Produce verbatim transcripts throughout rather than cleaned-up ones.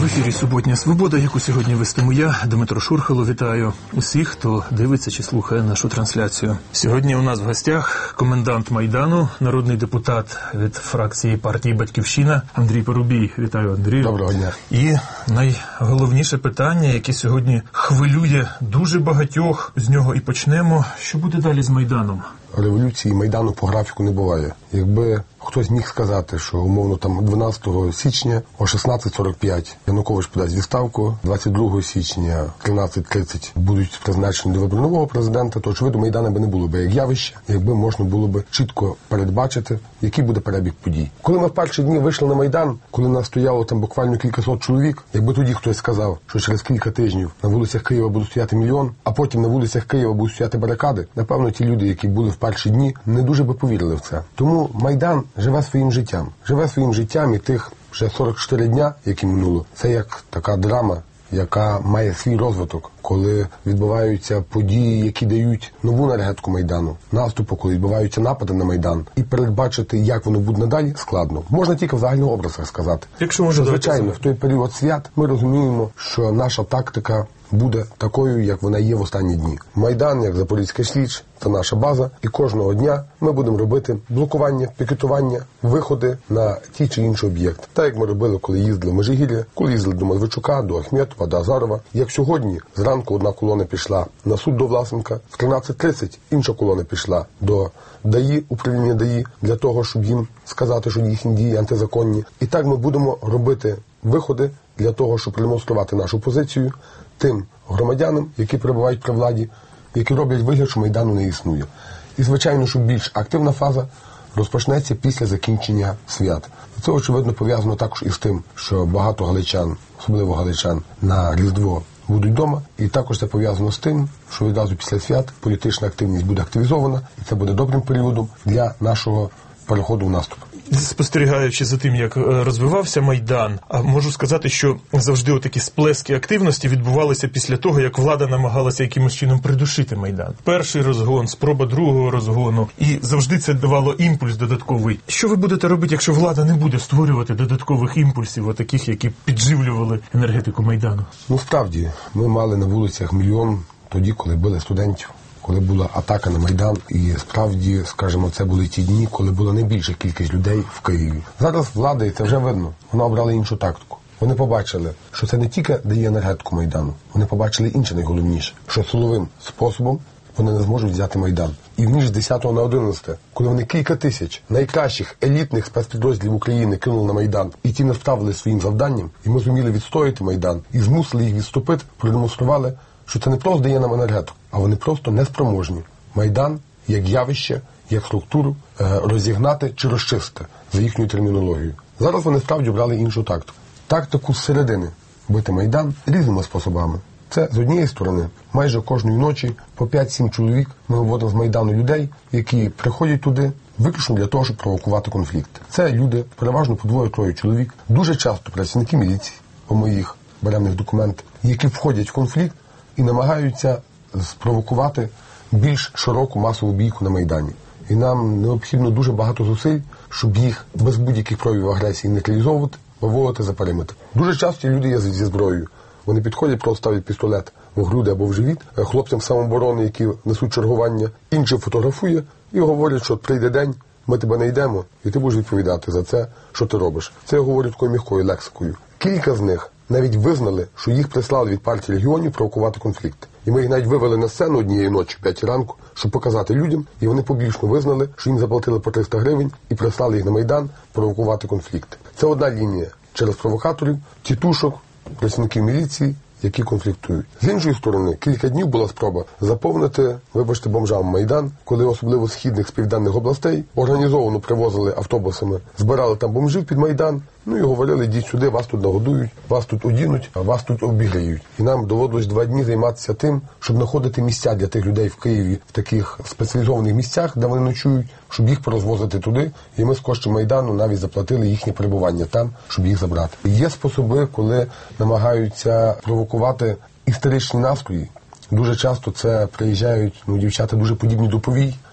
В ефірі «Суботня Свобода», яку сьогодні вестиму я, Дмитро Шурхало. Вітаю усіх, хто дивиться чи слухає нашу трансляцію. Сьогодні у нас в гостях комендант Майдану, народний депутат від фракції партії «Батьківщина» Андрій Парубій. Вітаю, Андрію. Доброго дня. І найголовніше питання, яке сьогодні хвилює дуже багатьох, з нього і почнемо. Що буде далі з Майданом? Революції Майдану по графіку не буває. Якби хтось міг сказати, що умовно там дванадцятого січня о шістнадцята сорок п'ять Янукович подасть відставку, двадцять другого січня о тринадцята тридцять будуть призначені до вибору нового президента, то, очевидно, Майдана би не було би як явище, якби можна було би чітко передбачити, який буде перебіг подій. Коли ми в перші дні вийшли на Майдан, коли нас стояло там буквально кількасот чоловік, якби тоді хтось сказав, що через кілька тижнів на вулицях Києва буде стояти мільйон, а потім на вулицях Києва будуть стояти барикади, напевно, ті люди, які були в перші дні, не дуже би повірили в це. Тому Майдан живе своїм життям. Живе своїм життям і тих вже сорок чотири дня, які минуло, це як така драма, яка має свій розвиток, коли відбуваються події, які дають нову енергетику Майдану, наступу, коли відбуваються напади на Майдан. І передбачити, як воно буде надалі, складно. Можна тільки в загальних образах сказати. Якщо може, звичайно, в той період свят ми розуміємо, що наша тактика буде такою, як вона є в останні дні. Майдан, як Запорізька Січ, це наша база, і кожного дня ми будемо робити блокування, пікетування, виходи на ті чи інші об'єкти. Так, як ми робили, коли їздили в Межигір'я, коли їздили до Медведчука, до Ахметова, до Азарова. Як сьогодні, зранку одна колона пішла на суд до Власенка, в тринадцята тридцять інша колона пішла до ДАІ, управління ДАІ, для того, щоб їм сказати, що їхні дії антизаконні. І так ми будемо робити виходи для того, щоб продемонструвати нашу позицію тим громадянам, які перебувають при владі, які роблять вигляд, що Майдану не існує. І, звичайно, що більш активна фаза розпочнеться після закінчення свят. Це, очевидно, пов'язано також із тим, що багато галичан, особливо галичан, на Різдво будуть вдома. І також це пов'язано з тим, що відразу після свят політична активність буде активізована, і це буде добрим періодом для нашого переходу в наступ. Спостерігаючи за тим, як розвивався Майдан, а можу сказати, що завжди отакі сплески активності відбувалися після того, як влада намагалася якимось чином придушити Майдан. Перший розгон, спроба другого розгону, і завжди це давало імпульс додатковий. Що ви будете робити, якщо влада не буде створювати додаткових імпульсів, отаких, які підживлювали енергетику Майдану? Ну, справді, ми мали на вулицях мільйон тоді, коли били студентів, коли була атака на Майдан, і справді, скажімо, це були ті дні, коли була найбільша кількість людей в Києві. Зараз влада, і це вже видно, вона обрала іншу тактику. Вони побачили, що це не тільки дає енергетику Майдану, вони побачили інше найголовніше, що силовим способом вони не зможуть взяти Майдан. І в ніч з десятого на одинадцяте, коли вони кілька тисяч найкращих елітних спецпідрозділів України кинули на Майдан, і ті не справили своїм завданням, і ми зуміли відстояти Майдан, і змусили їх відступити, продемонстрували, що це не просто дає нам енергетику, а вони просто неспроможні Майдан, як явище, як структуру, розігнати чи розчистити, за їхньою термінологією. Зараз вони справді обрали іншу тактику. Тактику зсередини бити Майдан різними способами. Це, з однієї сторони, майже кожної ночі по п'ять-сім чоловік ми виводимо з Майдану людей, які приходять туди виключно для того, щоб провокувати конфлікт. Це люди, переважно по двоє-троє чоловік, дуже часто працівники міліції, по моїх беремних документах, які входять в конфлікт і намагаються спровокувати більш широку масову бійку на Майдані. І нам необхідно дуже багато зусиль, щоб їх без будь-яких проявів агресії нейтралізовувати, виводити за периметр. Дуже часто люди є зі зброєю. Вони підходять, просто ставлять пістолет в груди або в живіт хлопцям самооборони, які несуть чергування, інший фотографує і говорять, що прийде день, ми тебе знайдемо, і ти будеш відповідати за це, що ти робиш. Це я говорю такою м'якою лексикою. Кілька з них навіть визнали, що їх прислали від партії регіонів провокувати конфлікт. І ми їх навіть вивели на сцену однієї ночі, в п'ятій ранку, щоб показати людям, і вони публічно визнали, що їм заплатили по триста гривень і прислали їх на Майдан провокувати конфлікт. Це одна лінія через провокаторів, тітушок, працівників міліції, які конфліктують. З іншої сторони, кілька днів була спроба заповнити, вибачте, бомжам Майдан, коли особливо з східних, з південних областей організовано привозили автобусами, збирали там бомжів під Майдан, ну і говорили, йдіть сюди, вас тут нагодують, вас тут одінуть, а вас тут обігріють. І нам доводилось два дні займатися тим, щоб знаходити місця для тих людей в Києві, в таких спеціалізованих місцях, де вони ночують, щоб їх порозвозити туди. І ми з коштів Майдану навіть заплатили їхнє перебування там, щоб їх забрати. Є способи, коли намагаються провокувати істеричні настрої. Дуже часто це приїжджають ну, дівчата дуже подібні до повій,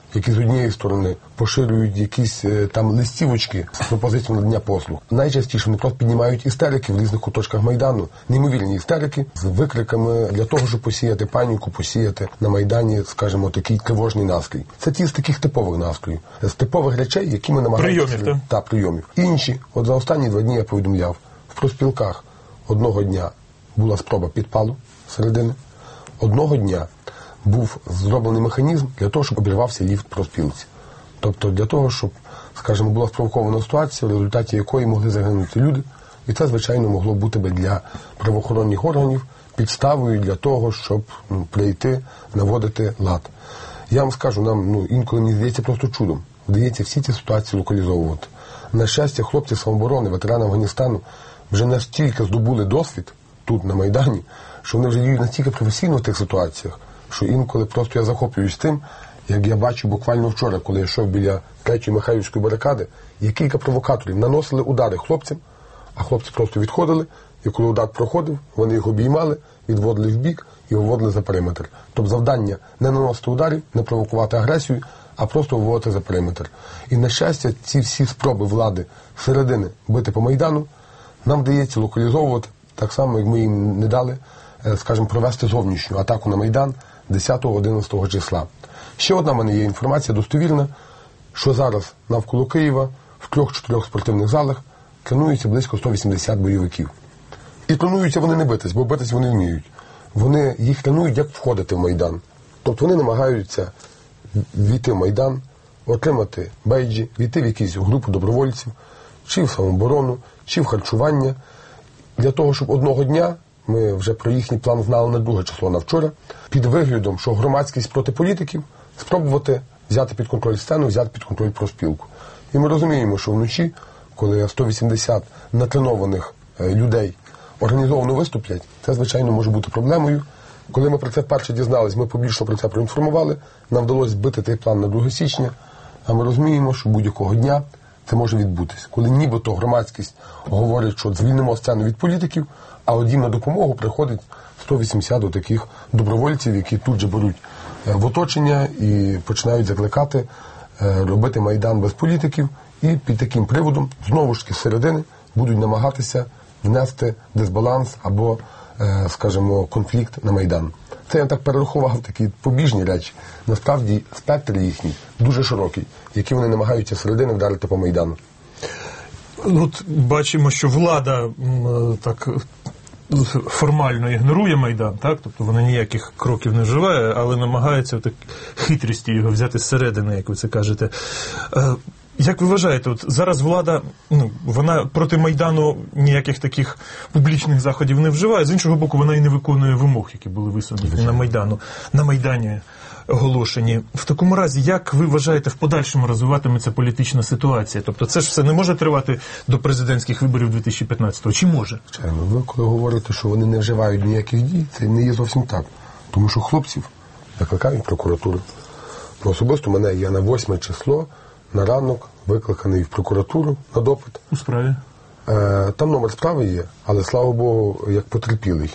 які з однієї сторони поширюють якісь е, там листівочки з пропозицією надання послуг. Найчастіше вони просто піднімають істерики в різних куточках Майдану, неймовірні істерики з викриками для того, щоб посіяти паніку, посіяти на Майдані, скажімо, такий тривожний настрій. Це ті з таких типових настроїв, з типових речей, які ми намагаємося... Прийомів, так? Та, прийомів. Інші, от за останні два дні я повідомляв, в профспілках одного дня була спроба підпалу середини, одного дня був зроблений механізм для того, щоб обірвався ліфт профспілці. Тобто для того, щоб, скажімо, була спровокована ситуація, в результаті якої могли загинути люди. І це, звичайно, могло бути би для правоохоронних органів підставою для того, щоб ну, прийти, наводити лад. Я вам скажу, нам ну, інколи мені здається просто чудом. Вдається всі ці ситуації локалізовувати. На щастя, хлопці самооборони, ветерани Афганістану вже настільки здобули досвід тут, на Майдані, що вони вже діють настільки професійно в тих ситуаціях, що інколи просто я захоплююсь тим, як я бачив буквально вчора, коли я йшов біля третьої Михайлівської барикади, є кілька провокаторів наносили удари хлопцям, а хлопці просто відходили, і коли удар проходив, вони їх обіймали, відводили в бік і виводили за периметр. Тобто завдання не наносити ударів, не провокувати агресію, а просто виводити за периметр. І, на щастя, ці всі спроби влади середини бити по Майдану нам вдається локалізовувати так само, як ми їм не дали, скажімо, провести зовнішню атаку на Майдан десятого-одинадцятого числа. Ще одна в мене є інформація достовірна, що зараз навколо Києва в трьох-чотирьох спортивних залах тренуються близько сто вісімдесят бойовиків. І тренуються вони не битись, бо битись вони вміють. Вони їх тренують, як входити в Майдан. Тобто вони намагаються війти в Майдан, отримати бейджі, війти в якусь групу добровольців, чи в самооборону, чи в харчування, для того, щоб одного дня, ми вже про їхній план знали на друге число на вчора, під виглядом, що громадськість проти політиків, спробувати взяти під контроль сцену, взяти під контроль профспілку. І ми розуміємо, що вночі, коли сто вісімдесят натренованих людей організовано виступлять, це, звичайно, може бути проблемою. Коли ми про це вперше дізнались, ми публічно про це проінформували, нам вдалося збити цей план на друге січня, а ми розуміємо, що будь-якого дня це може відбутись. Коли нібито громадськість говорить, що звільнимо сцену від політиків, а от їм на допомогу приходить сто вісімдесят таких добровольців, які тут же беруть в оточення і починають закликати робити Майдан без політиків, і під таким приводом, знову ж таки, з середини будуть намагатися внести дисбаланс або, скажімо, конфлікт на Майдан. Це я так перерахував такі побіжні речі. Насправді спектр їхній дуже широкий, який вони намагаються середини вдарити по Майдану. От бачимо, що влада так формально ігнорує Майдан, так? Тобто вона ніяких кроків не вживає, але намагається так хитрістю його взяти зсередини, як ви це кажете. Як ви вважаєте, от зараз влада, ну, вона проти Майдану ніяких таких публічних заходів не вживає, з іншого боку, вона і не виконує вимог, які були висунуті на Майдану, на Майдані оголошені. В такому разі, як ви вважаєте, в подальшому розвиватиметься політична ситуація? Тобто це ж все не може тривати до президентських виборів дві тисячі п'ятнадцятого, чи може? Звичайно, ви коли говорите, що вони не вживають ніяких дій, це не є зовсім так. Тому що хлопців викликають прокуратуру. Особисто мене є на восьме число, на ранок викликаний в прокуратуру на допит. У справі? Е, там номер справи є, але, слава Богу, як потерпілий,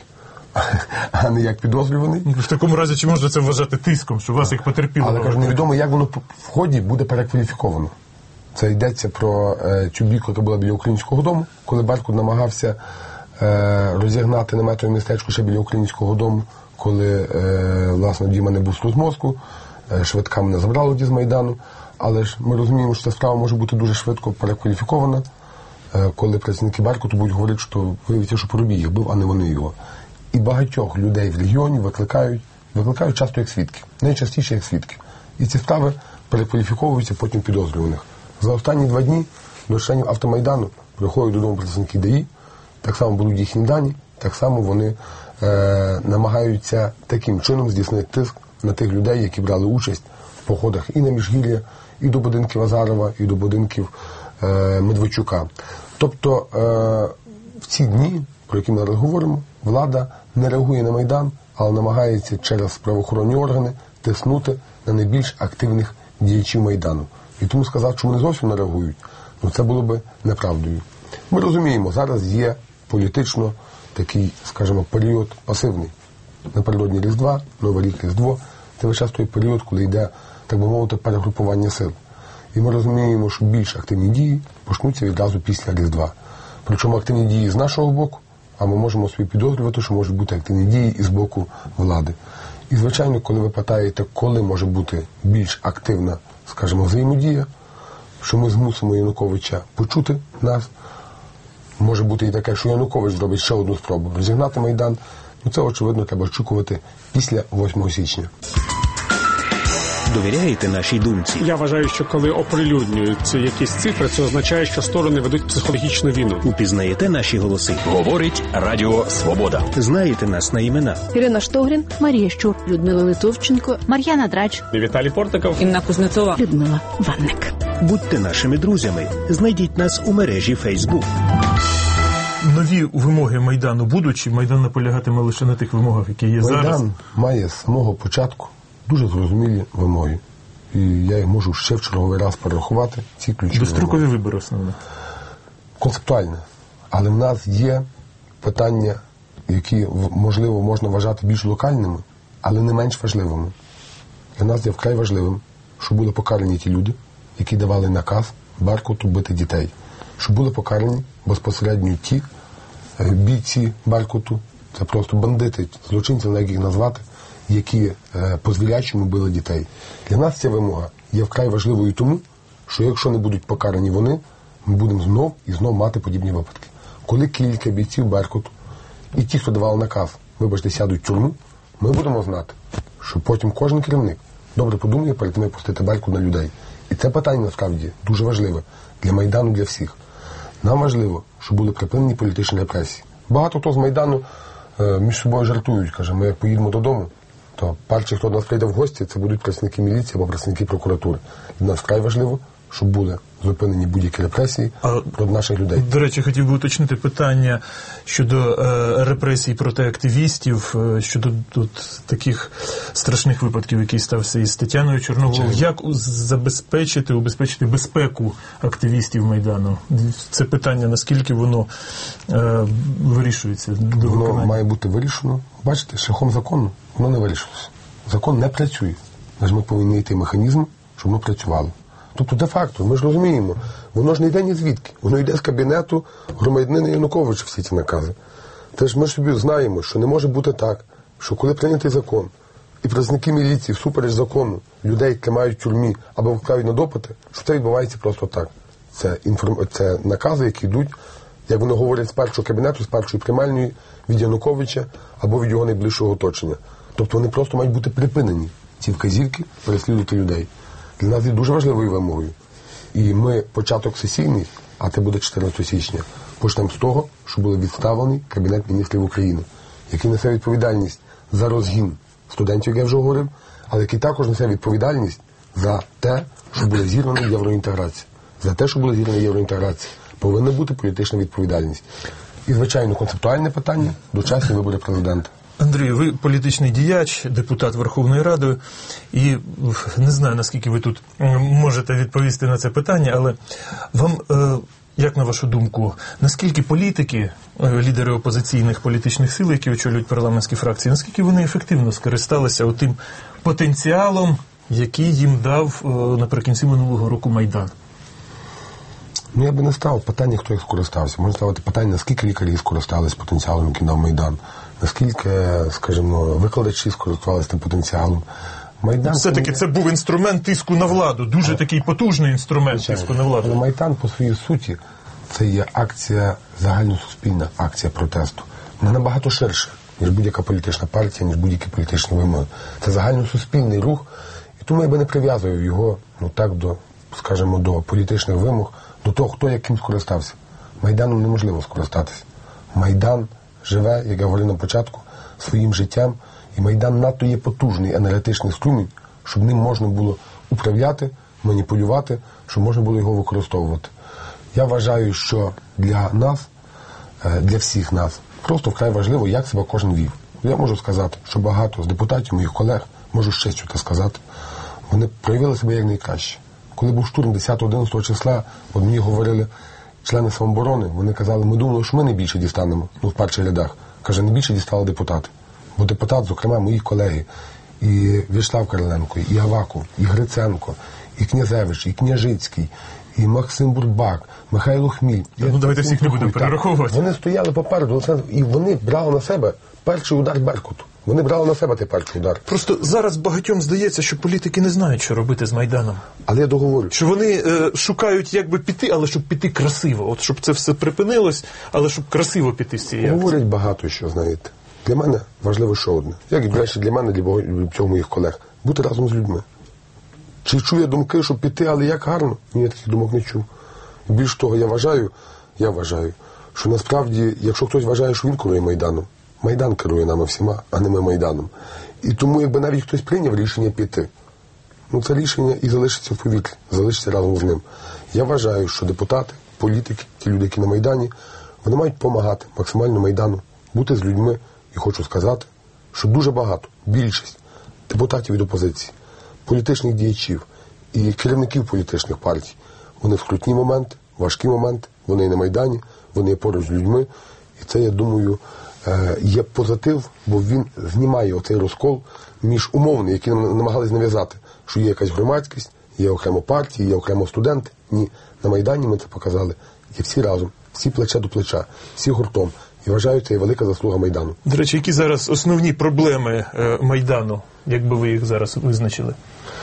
а не як підозрюваний. В такому разі, чи можна це вважати тиском, що вас як потерпілого? Але, кажу, невідомо, як воно в ході буде перекваліфіковано. Це йдеться про е, цю бійку, яка була біля Українського дому, коли Беркут намагався е, розігнати наметове містечко ще біля Українського дому, коли, е, власне, Діма не був з мозку, е, швидка мене забрало з Майдану. Але ж ми розуміємо, що ця справа може бути дуже швидко перекваліфікована, коли працівники Беркуту будуть говорити, що виявиться, що Парубій їх бив, а не вони його. І багатьох людей в регіоні викликають, викликають часто як свідків, найчастіше як свідки. І ці справи перекваліфіковуються потім підозрюваних. За останні два дні до членів Автомайдану приходять додому працівники ДАІ, так само будуть їхні дані, так само вони е, намагаються таким чином здійснити тиск на тих людей, які брали участь в походах і на Міжгір'я, і до будинків Азарова, і до будинків е, Медведчука. Тобто е, в ці дні, про які ми зараз говоримо, влада не реагує на Майдан, але намагається через правоохоронні органи тиснути на найбільш активних діячів Майдану. І тому сказати, що вони зовсім не реагують, ну це було би неправдою. Ми розуміємо, зараз є політично такий, скажімо, період пасивний. Напередодні Різдва, Новий рік, Різдво. Це весь час той період, коли йде так би мовити, перегрупування сил. І ми розуміємо, що більш активні дії почнуться відразу після Різдва. Причому активні дії з нашого боку, а ми можемо собі підозрювати, що можуть бути активні дії і з боку влади. І, звичайно, коли ви питаєте, коли може бути більш активна, скажімо, взаємодія, що ми змусимо Януковича почути нас, може бути і таке, що Янукович зробить ще одну спробу розігнати Майдан, ну це, очевидно, треба очікувати після восьмого січня. Довіряєте нашій думці? Я вважаю, що коли оприлюднюються якісь цифри, це означає, що сторони ведуть психологічну війну. Упізнаєте наші голоси? Говорить Радіо Свобода. Знаєте нас на імена? Ірина Штогрін, Марія Щур, Людмила Литовченко, Мар'яна Драч, Віталій Портников, Інна Кузнецова, Людмила Ванник. Будьте нашими друзями. Знайдіть нас у мережі Facebook. Нові вимоги Майдану будуть, чи Майдан наполягатиме лише на тих вимогах, які є зараз? Майдан має з самого початку дуже зрозумілі вимоги. І я їх можу ще в черговий раз перерахувати, ці ключові Дострокові вимоги. вибори основне. Концептуальне. Але в нас є питання, які, можливо, можна вважати більш локальними, але не менш важливими. Для нас є вкрай важливим, щоб були покарані ті люди, які давали наказ Беркуту бити дітей. Щоб були покарані безпосередньо ті бійці Беркуту, це просто бандити, злочинці, як їх назвати, які е, по звірячому били дітей. Для нас ця вимога є вкрай важливою тому, що якщо не будуть покарані вони, ми будемо знов і знов мати подібні випадки. Коли кілька бійців Беркуту і ті, хто давав наказ, вибачте, сядуть в тюрму, ми будемо знати, що потім кожен керівник добре подумає перед тим, як пустити Беркут на людей. І це питання, насправді, дуже важливе для Майдану, для всіх. Нам важливо, щоб були припинені політичні репресії. Багато хто з Майдану е, між собою жартують, каже, ми як поїдемо додому, то перші, хто до нас прийде в гості, це будуть працівники міліції або працівники прокуратури. Для нас вкрай важливо, щоб були зупинені будь-які репресії А, проти наших людей. До речі, хотів би уточнити питання щодо е, репресій проти активістів, е, щодо тут таких страшних випадків, які стався із Тетяною Чорноволою. Як забезпечити, убезпечити безпеку активістів Майдану? Це питання, наскільки воно е, вирішується до Воно виконання? має бути вирішено. Бачите, шляхом закону воно не вирішилося. Закон не працює. Ми повинні йти механізм, щоб воно працювало. Тобто, де-факто, ми ж розуміємо, воно ж не йде ні звідки. Воно йде з кабінету громадянина Януковича, всі ці накази. Тож ми ж собі знаємо, що не може бути так, що коли прийнятий закон, і працівники міліції всупереч закону людей тримають в тюрмі або вправі на допити, що це відбувається просто так. Це, інформ... це накази, які йдуть, як вони говорять, з першого кабінету, з першої приймальної, від Януковича або від його найближчого оточення. Тобто вони просто мають бути припинені, ці вказівки, переслідувати людей. Для нас є дуже важливою вимогою. І ми початок сесійний, а це буде чотирнадцятого січня, почнемо з того, що буде відставлений Кабінет міністрів України, який несе відповідальність за розгін студентів, як я вже говорив, але який також несе відповідальність за те, що буде зірвана євроінтеграція. За те, що буде зірвана євроінтеграція, повинна бути політична відповідальність. І, звичайно, концептуальне питання – дочасні вибори президента. Андрію, ви політичний діяч, депутат Верховної Ради, і не знаю, наскільки ви тут можете відповісти на це питання, але вам, як на вашу думку, наскільки політики, лідери опозиційних політичних сил, які очолюють парламентські фракції, наскільки вони ефективно скористалися тим потенціалом, який їм дав наприкінці минулого року Майдан? Ну, я би не ставив питання, хто їх скористався. Можна ставити питання, наскільки лікарі скористалися потенціалом, який дав Майдан. Наскільки, скажімо, викладачі скористувалися тим потенціалом. Майдан... Все-таки це був інструмент тиску на владу, дуже а... такий потужний інструмент Звичайно. тиску на владу. Але Майдан, по своїй суті, це є акція, загальносуспільна акція протесту. Вона набагато ширша, ніж будь-яка політична партія, ніж будь-які політичні вимоги. Це загальносуспільний рух, і тому я би не прив'язував його, ну так, до, скажімо, до політичних вимог, до того, хто яким скористався. Майданом неможливо скористатися. Майдан живе, як я говорив на початку, своїм життям, і Майдан надто є потужний енергетичний струмінь, щоб ним можна було управляти, маніпулювати, щоб можна було його використовувати. Я вважаю, що для нас, для всіх нас, просто вкрай важливо, як себе кожен вів. Я можу сказати, що багато з депутатів, моїх колег, можу ще щось сказати, вони проявили себе як найкраще. Коли був штурм десятого-одинадцятого числа, от мені говорили члени самооборони, вони казали, ми думали, що ми найбільше дістанемо, ну, в перших рядах. Каже, найбільше дістали депутати. Бо депутат, зокрема, мої колеги, і В'ячеслав Кириленко, і Аваков, і Гриценко, і Князевич, і Княжицький, і Максим Бурбак, Михайло Хміль. Ну, давайте всіх не будемо перераховувати. Вони стояли попереду, і вони брали на себе перший удар Беркуту. Вони брали на себе той перший удар. Просто зараз багатьом здається, що політики не знають, що робити з Майданом. Але я договорю. Що вони е, шукають, як би піти, але щоб піти красиво. От щоб це все припинилось, але щоб красиво піти з цієї акції. Говорять багато що, знаєте. Для мене важливо ще одне. Як і, до речі, для мене, для багатьох моїх колег. Бути разом з людьми. Чи чую я думки, щоб піти, але як гарно? Ні, я таких думок не чув. І більш того, я вважаю, я вважаю, що насправді, якщо хтось вважає, що він керує Майданом, Майдан керує нами всіма, а не ми Майданом. І тому, якби навіть хтось прийняв рішення піти, ну це рішення і залишиться в повітрі, залишиться разом з ним. Я вважаю, що депутати, політики, ті люди, які на Майдані, вони мають допомагати максимально Майдану, бути з людьми. І хочу сказати, що дуже багато, більшість депутатів від опозиції, політичних діячів і керівників політичних партій, вони в скрутні моменти, важкі моменти, вони на Майдані, вони поруч з людьми. І це, я думаю, є позитив, бо він знімає оцей розкол між умовними, які нам намагались нав'язати, що є якась громадськість, є окремо партії, є окремо студенти. Ні, на Майдані ми це показали. Є всі разом, всі плече до плеча, всі гуртом. І вважаю, це є велика заслуга Майдану. До речі, які зараз основні проблеми е, Майдану, як би ви їх зараз визначили?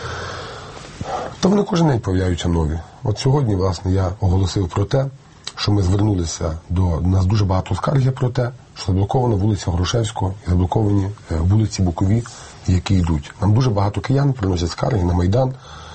Та вони кожен день появляються нові. От сьогодні, власне, я оголосив про те, що ми звернулися до... У нас дуже багато скарг є про те, що заблокована вулиця Грушевського і заблоковані вулиці Бокові, які йдуть. Нам дуже багато киян приносять скарги на Майдан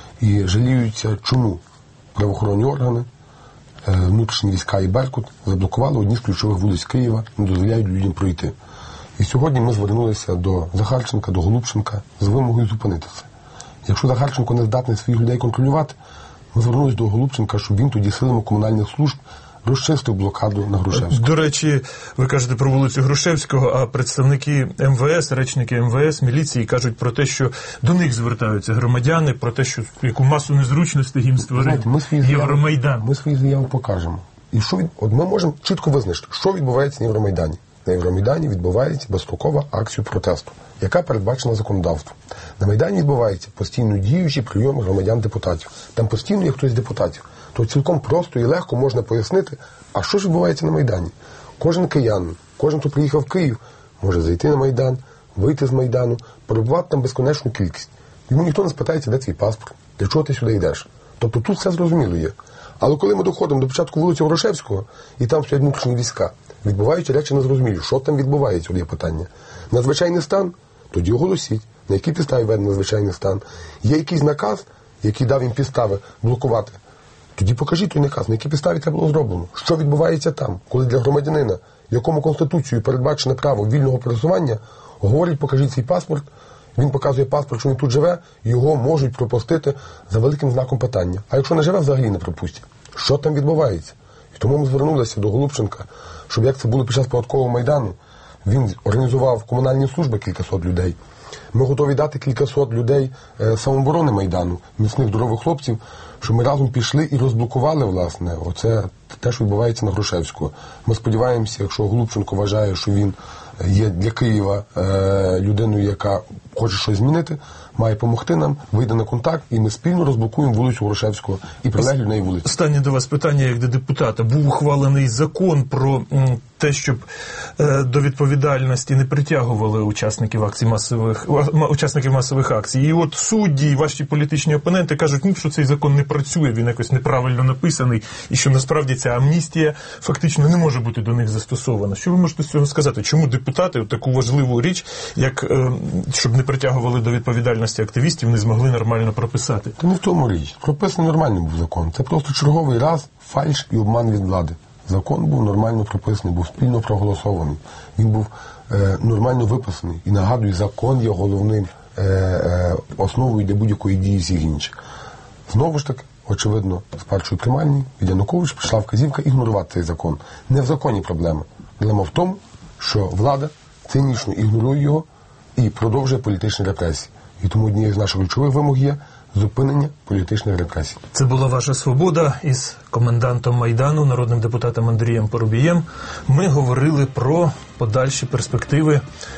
і жаліються, чому правоохоронні органи, внутрішні війська і Беркут заблокували одні з ключових вулиць Києва, не дозволяють людям пройти. І сьогодні ми звернулися до Захарченка, до Голубченка з вимогою зупинити це. Якщо Захарченко не здатний своїх людей контролювати, ми звернулися до Голубченка, щоб він тоді силами комунальних служб розчистив блокаду на Грушевського. До речі, ви кажете про вулицю Грушевського, а представники ем ве ес, речники ем ве ес, міліції кажуть про те, що до них звертаються громадяни, про те, що яку масу незручностей їм створив Євромайдан. Ми свої заяви покажемо. І що від... От ми можемо чітко визначити, що відбувається на Євромайдані. На Євромайдані відбувається безстрокова акція протесту, яка передбачена законодавством. На Майдані відбувається постійно діючий прийом громадян-депутатів. Там постійно є хтось з депутатів. То цілком просто і легко можна пояснити, а що ж відбувається на Майдані. Кожен киянин, кожен, хто приїхав в Київ, може зайти на Майдан, вийти з Майдану, перебувати там безконечну кількість. Йому ніхто не спитається, де твій паспорт, для чого ти сюди йдеш. Тобто тут все зрозуміло є. Але коли ми доходимо до початку вулиці Грушевського, і там стоять внутрішні війська, відбуваються речі незрозумілі. Що там відбувається, є питання. Надзвичайний стан? Тоді оголосіть. На якій підставі введений надзвичайний стан? Є якийсь наказ, який дав їм підстави блокувати? Тоді покажіть той наказ, на якій підставі це було зроблено. Що відбувається там, коли для громадянина, якому Конституцією передбачене право вільного пересування, говорять, покажіть свій паспорт, він показує паспорт, що він тут живе, його можуть пропустити за великим знаком питання. А якщо не живе, взагалі не пропустять. Що там відбувається? І тому ми звернулися до Голубченка, щоб як це було під час податкового Майдану, він організував комунальні служби кількасот людей. Ми готові дати кількасот людей е, самооборони Майдану, міцних здорових хлопців, щоб ми разом пішли і розблокували, власне, оце те, що відбувається на Грушевського. Ми сподіваємося, якщо Голубченко вважає, що він є для Києва е, людиною, яка хоче щось змінити, має допомогти нам, вийде на контакт, і ми спільно розблокуємо вулицю Грушевського і прилеглі в неї вулиці. Останнє до вас питання, як до депутата. Був ухвалений закон про м, те, щоб е, до відповідальності не притягували учасників акцій масових, учасників масових акцій. І от судді, ваші політичні опоненти кажуть, ну, що цей закон не працює, він якось неправильно написаний, і що насправді ця амністія фактично не може бути до них застосована. Що ви можете з цього сказати? Чому депутати таку важливу річ, як е, щоб не притягували до відповідальності активістів, не змогли нормально прописати? Та не в тому річ. Прописаний нормальний був закон. Це просто черговий раз фальш і обман від влади. Закон був нормально прописаний, був спільно проголосований. Він був е, нормально виписаний. І нагадую, закон є головним е, е, основою для будь-якої дії всіх інших. Знову ж таки, очевидно, з першої приймальні від Януковича прийшла вказівка ігнорувати цей закон. Не в законі проблема. Проблема в тому, що влада цинічно ігнорує його і продовжує політичні репресії. І тому однією з наших ключових вимог є зупинення політичних репресій. Це була ваша свобода із комендантом Майдану, народним депутатом Андрієм Парубієм. Ми говорили про подальші перспективи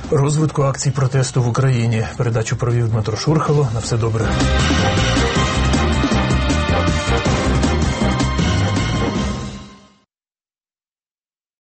розвитку акцій протесту в Україні. Передачу провів Дмитро Шурхало. На все добре.